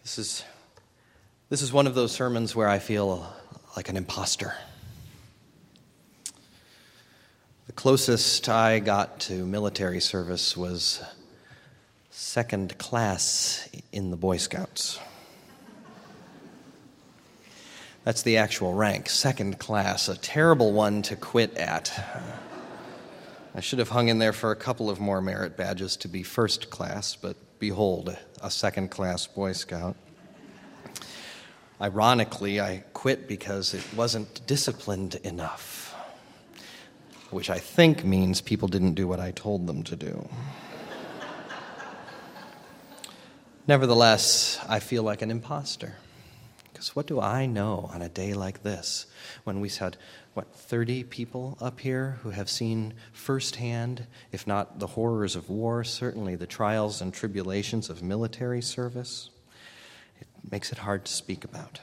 This is one of those sermons where I feel like an imposter. The closest I got to military service was second class in the Boy Scouts. That's the actual rank, second class, a terrible one to quit at. I should have hung in there for a couple of more merit badges to be first class, but behold, a second class Boy Scout. Ironically, I quit because it wasn't disciplined enough, which I think means people didn't do what I told them to do. Nevertheless, I feel like an imposter. Because what do I know on a day like this, when we had, 30 people up here who have seen firsthand, if not the horrors of war, certainly the trials and tribulations of military service? It makes it hard to speak about.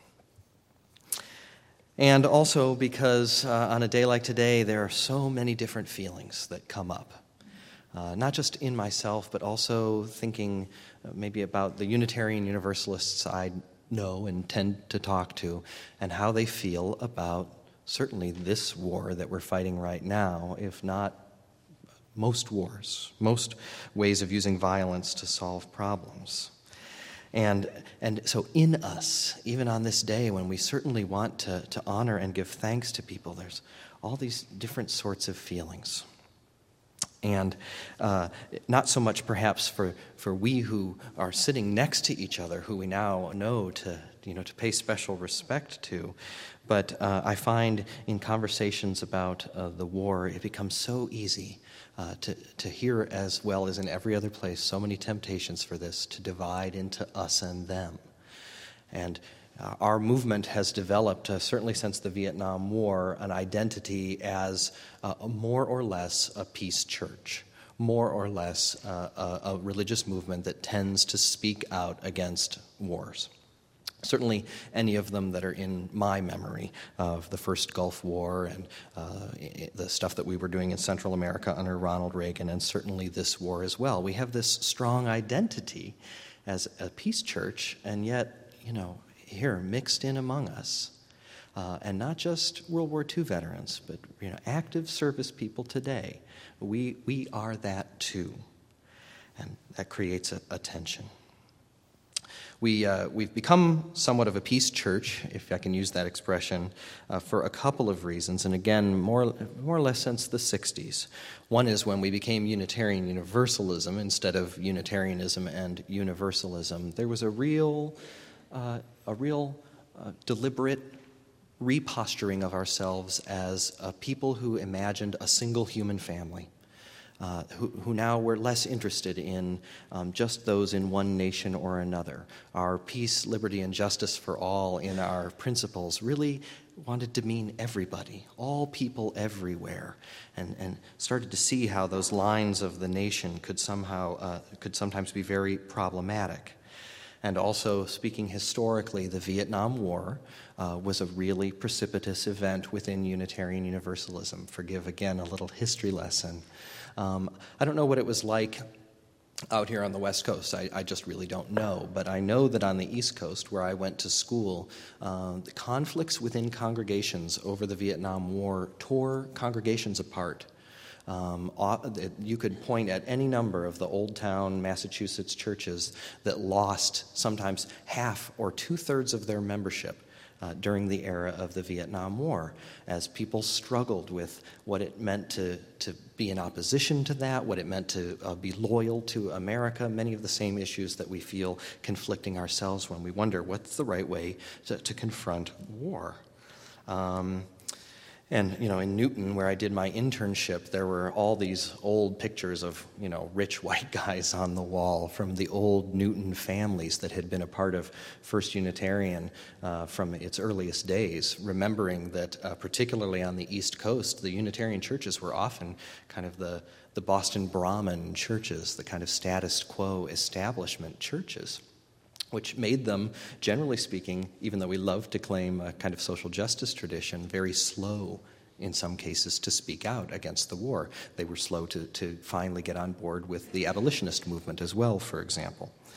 And also because on a day like today, there are so many different feelings that come up. Not just in myself, but also thinking maybe about the Unitarian Universalists I know and tend to talk to, and how they feel about certainly this war that we're fighting right now, if not most wars, most ways of using violence to solve problems. And so in us, even on this day when we certainly want to honor and give thanks to people, there's all these different sorts of feelings. And not so much perhaps for we who are sitting next to each other, who we now know to pay special respect to, but I find in conversations about the war, it becomes so easy to hear, as well as in every other place, so many temptations for this to divide into us and them. And our movement has developed, certainly since the Vietnam War, an identity as more or less a peace church, more or less a religious movement that tends to speak out against wars. Certainly any of them that are in my memory of the first Gulf War and the stuff that we were doing in Central America under Ronald Reagan, and certainly this war as well. We have this strong identity as a peace church, and yet, here mixed in among us, and not just World War II veterans, but active service people today. We are that too, and that creates a tension. We've become somewhat of a peace church, if I can use that expression, for a couple of reasons, and again, more or less since the 60s. One is when we became Unitarian Universalism instead of Unitarianism and Universalism. There was a real deliberate reposturing of ourselves as a people who imagined a single human family, who now were less interested in just those in one nation or another. Our peace, liberty, and justice for all in our principles really wanted to mean everybody, all people everywhere, and started to see how those lines of the nation could sometimes be very problematic. And also, speaking historically, the Vietnam War was a really precipitous event within Unitarian Universalism. Forgive, again, a little history lesson. I don't know what it was like out here on the West Coast. I just really don't know. But I know that on the East Coast, where I went to school, the conflicts within congregations over the Vietnam War tore congregations apart. You could point at any number of the Old Town Massachusetts churches that lost sometimes half or two-thirds of their membership during the era of the Vietnam War, as people struggled with what it meant to be in opposition to that, what it meant to be loyal to America, many of the same issues that we feel conflicting ourselves when we wonder what's the right way to confront war. And, in Newton, where I did my internship, there were all these old pictures of, rich white guys on the wall from the old Newton families that had been a part of First Unitarian from its earliest days, remembering that particularly on the East Coast, the Unitarian churches were often kind of the Boston Brahmin churches, the kind of status quo establishment churches, which made them, generally speaking, even though we love to claim a kind of social justice tradition, very slow in some cases to speak out against the war. They were slow to finally get on board with the abolitionist movement as well, for example.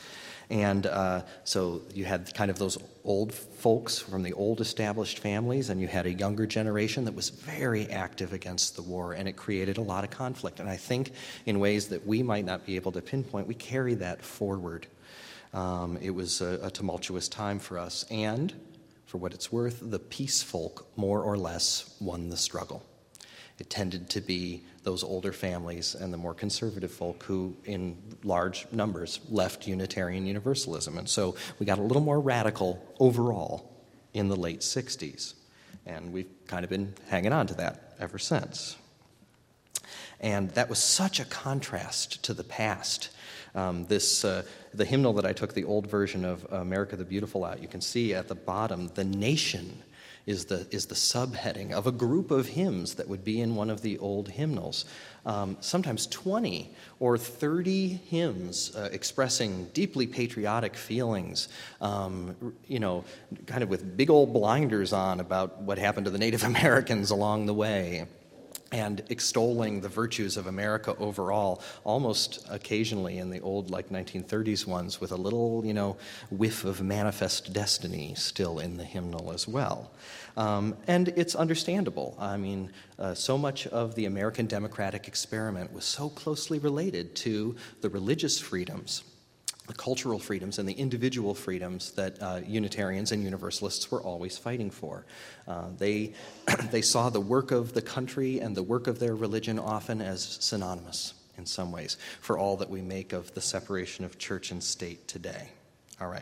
And so you had kind of those old folks from the old established families, and you had a younger generation that was very active against the war, and it created a lot of conflict. And I think in ways that we might not be able to pinpoint, we carry that forward. It was a tumultuous time for us, and for what it's worth, the peace folk more or less won the struggle. It tended to be those older families and the more conservative folk who, in large numbers, left Unitarian Universalism. And so we got a little more radical overall in the late 60s. And we've kind of been hanging on to that ever since. And that was such a contrast to the past. The hymnal that I took the old version of America the Beautiful out, you can see at the bottom, the nation is the subheading of a group of hymns that would be in one of the old hymnals. Sometimes 20 or 30 hymns expressing deeply patriotic feelings, kind of with big old blinders on about what happened to the Native Americans along the way, and extolling the virtues of America overall, almost occasionally in the old, 1930s ones, with a little, whiff of Manifest Destiny still in the hymnal as well. And it's understandable. I mean, so much of the American democratic experiment was so closely related to the religious freedoms, the cultural freedoms, and the individual freedoms that Unitarians and Universalists were always fighting for. They saw the work of the country and the work of their religion often as synonymous in some ways for all that we make of the separation of church and state today. All right.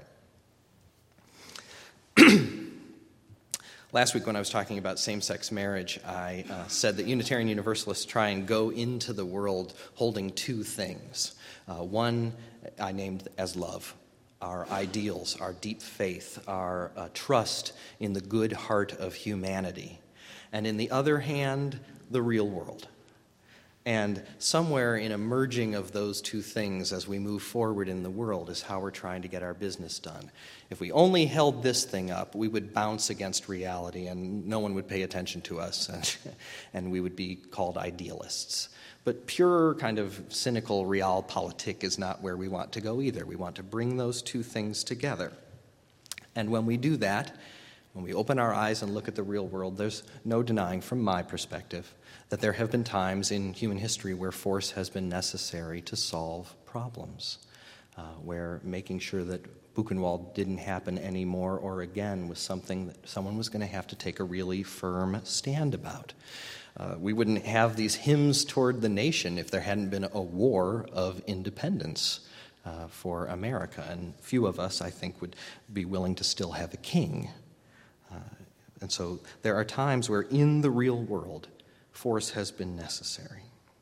Last week when I was talking about same-sex marriage, I said that Unitarian Universalists try and go into the world holding two things. One I named as love, our ideals, our deep faith, our trust in the good heart of humanity. And in the other hand, the real world. And somewhere in a merging of those two things as we move forward in the world is how we're trying to get our business done. If we only held this thing up, we would bounce against reality and no one would pay attention to us and we would be called idealists. But pure kind of cynical realpolitik is not where we want to go either. We want to bring those two things together. And when we do that, when we open our eyes and look at the real world, there's no denying from my perspective that there have been times in human history where force has been necessary to solve problems, where making sure that Buchenwald didn't happen anymore or again was something that someone was going to have to take a really firm stand about. We wouldn't have these hymns toward the nation if there hadn't been a war of independence for America, and few of us, I think, would be willing to still have a king. And so there are times where in the real world, force has been necessary.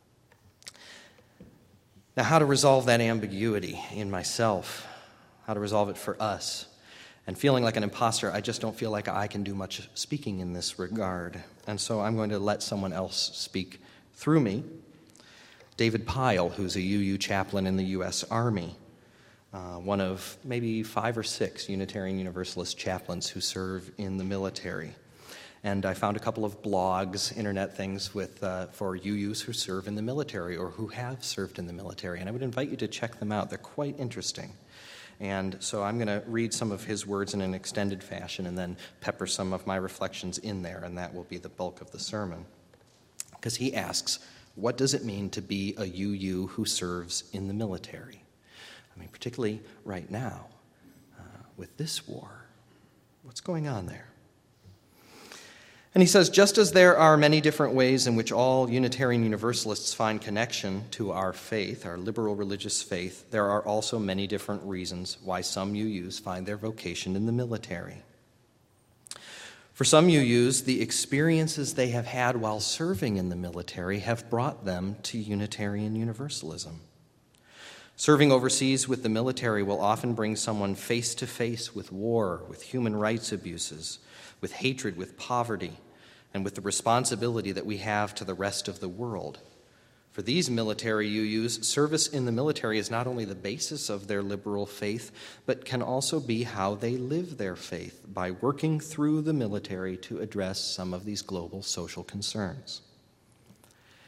Now, how to resolve that ambiguity in myself, how to resolve it for us, and feeling like an imposter, I just don't feel like I can do much speaking in this regard. And so I'm going to let someone else speak through me. David Pyle, who's a UU chaplain in the U.S. Army, one of maybe 5 or 6 Unitarian Universalist chaplains who serve in the military. And I found a couple of blogs, internet things for UUs who serve in the military or who have served in the military. And I would invite you to check them out. They're quite interesting. And so I'm going to read some of his words in an extended fashion and then pepper some of my reflections in there, and that will be the bulk of the sermon. Because he asks, what does it mean to be a UU who serves in the military? I mean, particularly right now, with this war. What's going on there? And he says, just as there are many different ways in which all Unitarian Universalists find connection to our faith, our liberal religious faith, there are also many different reasons why some UUs find their vocation in the military. For some UUs, the experiences they have had while serving in the military have brought them to Unitarian Universalism. Serving overseas with the military will often bring someone face to face with war, with human rights abuses, with hatred, with poverty, and with the responsibility that we have to the rest of the world. For these military UUs, service in the military is not only the basis of their liberal faith, but can also be how they live their faith by working through the military to address some of these global social concerns.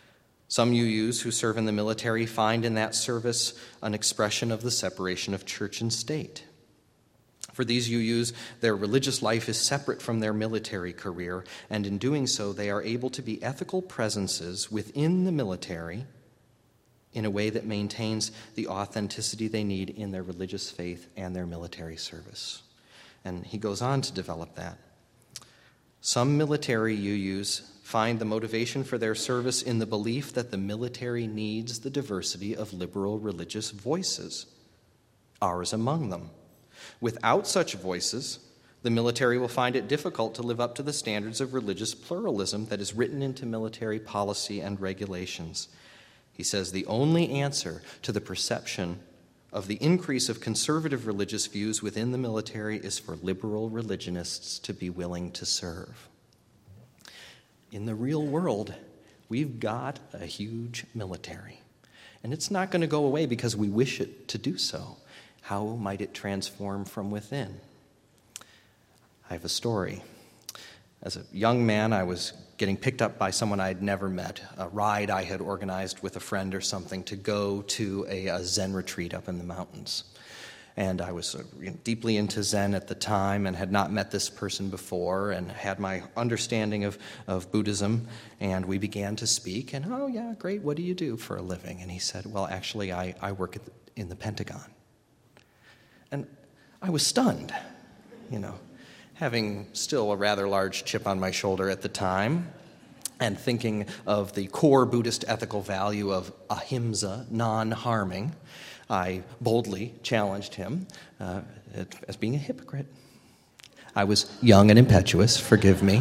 Some UUs who serve in the military find in that service an expression of the separation of church and state. For these UUs, their religious life is separate from their military career, and in doing so, they are able to be ethical presences within the military in a way that maintains the authenticity they need in their religious faith and their military service. And he goes on to develop that. Some military UUs find the motivation for their service in the belief that the military needs the diversity of liberal religious voices, ours among them. Without such voices, the military will find it difficult to live up to the standards of religious pluralism that is written into military policy and regulations. He says the only answer to the perception of the increase of conservative religious views within the military is for liberal religionists to be willing to serve. In the real world, we've got a huge military, and it's not going to go away because we wish it to do so. How might it transform from within? I have a story. As a young man, I was getting picked up by someone I'd never met, a ride I had organized with a friend or something to go to a Zen retreat up in the mountains. And I was deeply into Zen at the time and had not met this person before and had my understanding of Buddhism. And we began to speak, and, oh, yeah, great, what do you do for a living? And he said, well, actually, I work in the Pentagon. And I was stunned, having still a rather large chip on my shoulder at the time, and thinking of the core Buddhist ethical value of ahimsa, non-harming. I boldly challenged him as being a hypocrite. I was young and impetuous, forgive me.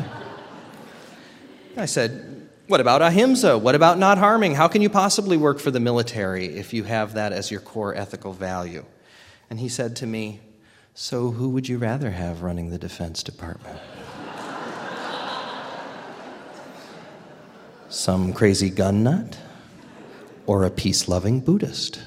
I said, what about ahimsa? What about not harming? How can you possibly work for the military if you have that as your core ethical value? And he said to me, so who would you rather have running the Defense Department? Some crazy gun nut or a peace-loving Buddhist?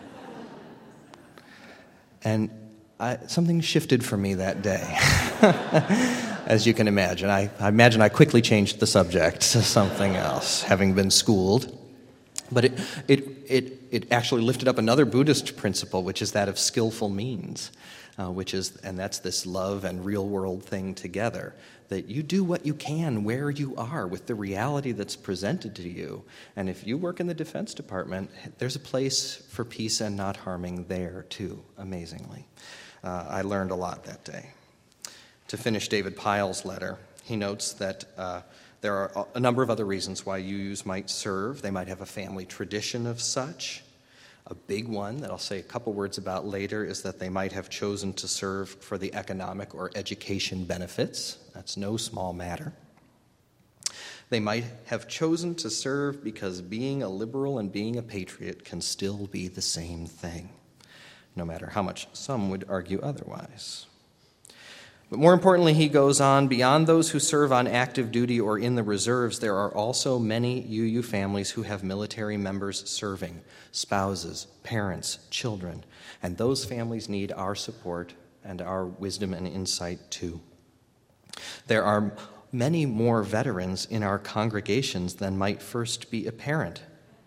And something shifted for me that day, as you can imagine. I imagine I quickly changed the subject to something else, having been schooled. But it actually lifted up another Buddhist principle, which is that of skillful means, and that's this love and real-world thing together, that you do what you can where you are with the reality that's presented to you. And if you work in the Defense Department, there's a place for peace and not harming there, too, amazingly. I learned a lot that day. To finish David Pyle's letter, he notes that there are a number of other reasons why UUs might serve. They might have a family tradition of such. A big one that I'll say a couple words about later is that they might have chosen to serve for the economic or education benefits. That's no small matter. They might have chosen to serve because being a liberal and being a patriot can still be the same thing, no matter how much some would argue otherwise. But more importantly, he goes on, beyond those who serve on active duty or in the reserves, there are also many UU families who have military members serving, spouses, parents, children, and those families need our support and our wisdom and insight too. There are many more veterans in our congregations than might first be apparent.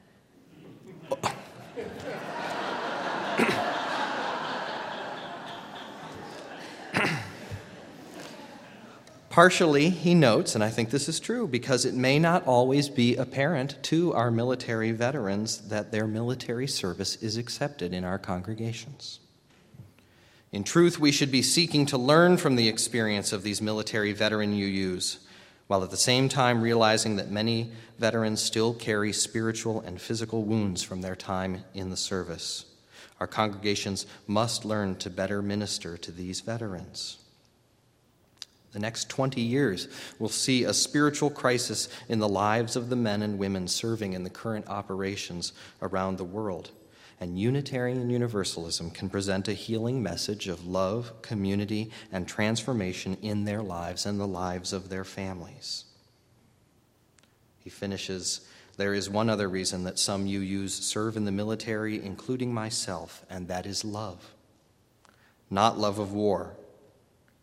Partially, he notes, and I think this is true, because it may not always be apparent to our military veterans that their military service is accepted in our congregations. In truth, we should be seeking to learn from the experience of these military veteran UUs, while at the same time realizing that many veterans still carry spiritual and physical wounds from their time in the service. Our congregations must learn to better minister to these veterans. The next 20 years will see a spiritual crisis in the lives of the men and women serving in the current operations around the world. And Unitarian Universalism can present a healing message of love, community, and transformation in their lives and the lives of their families. He finishes, there is one other reason that some UUs serve in the military, including myself, and that is love. Not love of war, but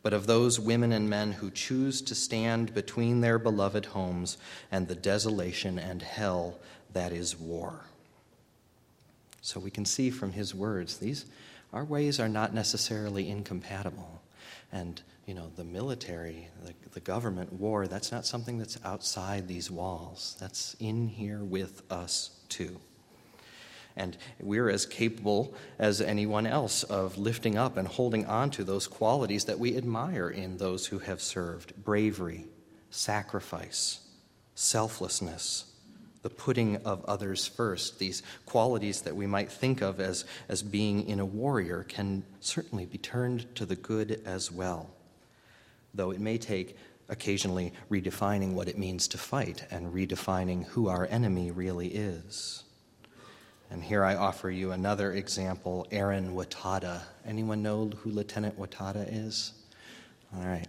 but of those women and men who choose to stand between their beloved homes and the desolation and hell that is war. So we can see from his words, our ways are not necessarily incompatible. And, the military, the government, war, that's not something that's outside these walls. That's in here with us too. And we're as capable as anyone else of lifting up and holding on to those qualities that we admire in those who have served: bravery, sacrifice, selflessness, the putting of others first. These qualities that we might think of as being in a warrior can certainly be turned to the good as well, though it may take occasionally redefining what it means to fight and redefining who our enemy really is. And here I offer you another example, Aaron Watada. Anyone know who Lieutenant Watada is? All right.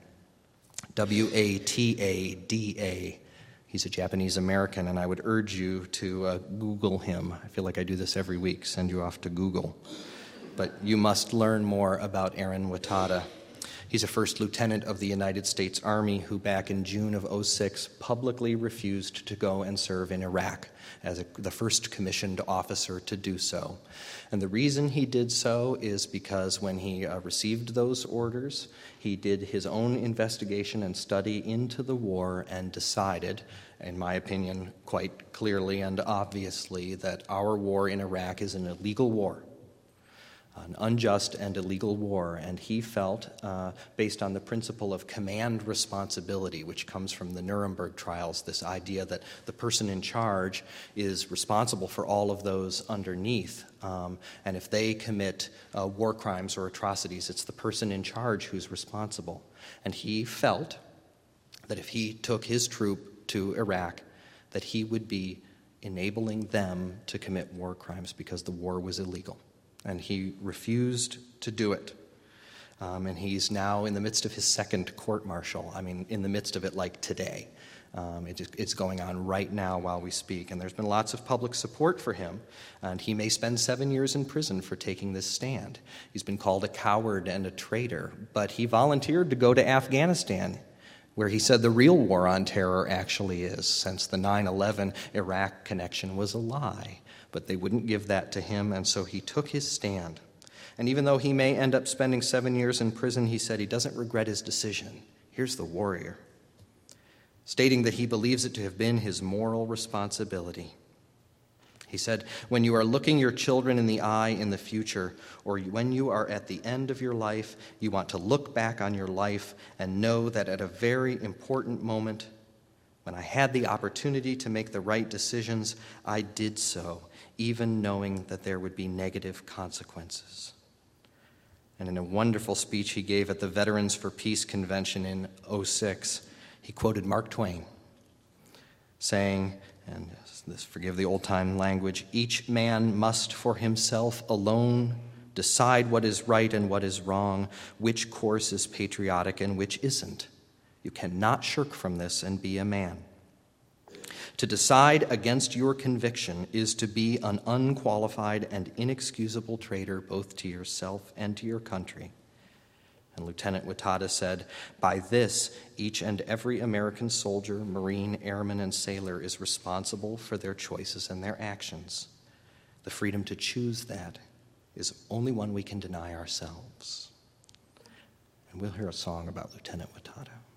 Watada. He's a Japanese American, and I would urge you to Google him. I feel like I do this every week, send you off to Google. But you must learn more about Aaron Watada. He's a first lieutenant of the United States Army who back in June of 2006 publicly refused to go and serve in Iraq as the first commissioned officer to do so. And the reason he did so is because when he received those orders, he did his own investigation and study into the war and decided, in my opinion, quite clearly and obviously, that our war in Iraq is an illegal war. An unjust and illegal war, and he felt, based on the principle of command responsibility, which comes from the Nuremberg trials, this idea that the person in charge is responsible for all of those underneath, and if they commit war crimes or atrocities, it's the person in charge who's responsible. And he felt that if he took his troop to Iraq, that he would be enabling them to commit war crimes because the war was illegal. And he refused to do it. And he's now in the midst of his second court-martial. I mean, in the midst of it like today. It's going on right now while we speak. And there's been lots of public support for him. And he may spend 7 years in prison for taking this stand. He's been called a coward and a traitor. But he volunteered to go to Afghanistan, where he said the real war on terror actually is, since the 9/11 Iraq connection was a lie. But they wouldn't give that to him, and so he took his stand. And even though he may end up spending 7 years in prison, he said he doesn't regret his decision. Here's the warrior, stating that he believes it to have been his moral responsibility. He said, when you are looking your children in the eye in the future, or when you are at the end of your life, you want to look back on your life and know that at a very important moment, when I had the opportunity to make the right decisions, I did so, even knowing that there would be negative consequences. And in a wonderful speech he gave at the Veterans for Peace Convention in 2006, he quoted Mark Twain, saying, and this, forgive the old-time language, each man must for himself alone decide what is right and what is wrong, which course is patriotic and which isn't. You cannot shirk from this and be a man. To decide against your conviction is to be an unqualified and inexcusable traitor both to yourself and to your country. And Lieutenant Watada said, by this, each and every American soldier, Marine, airman, and sailor is responsible for their choices and their actions. The freedom to choose that is only one we can deny ourselves. And we'll hear a song about Lieutenant Watada.